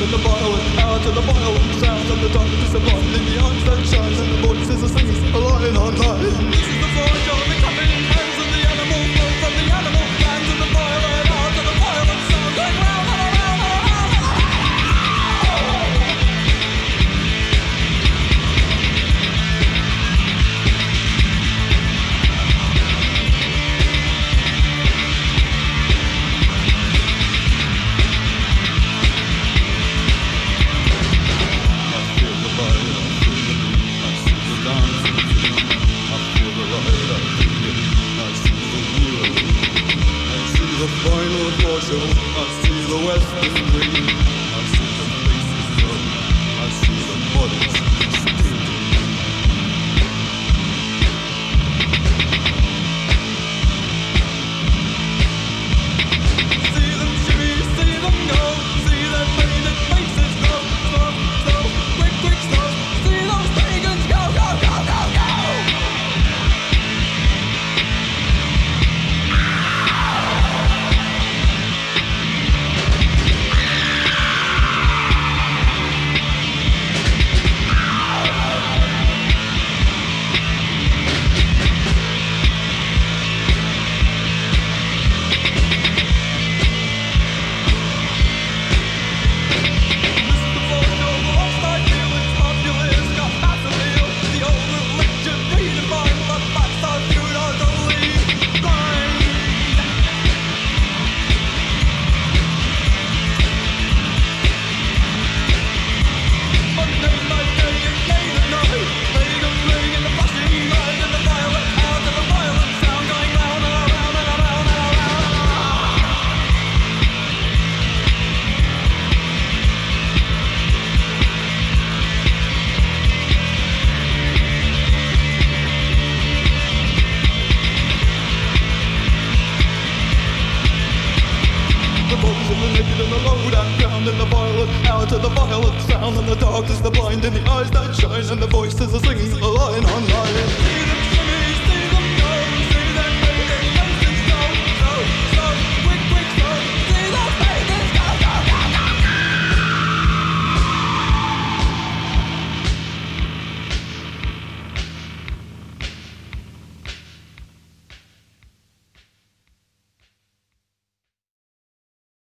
and the violent out of the violent sounds and the darkness of light in the eyes that shines and the voices are singing a line on line. This is the voyage of the coming hands of the animal flow from the animal lands and the violent out of the violent sound going round and around and around and around. The final portion, I see the western green, I see the faces of, I see the bodies steaming. See them shimmy, see them go, see their painted faces glow, slow, slow, quick, quick, slow, see those pagans go, go, go, go, go. And the violent out of the violent sound and the dark is the blind in the eyes that shine and the voices are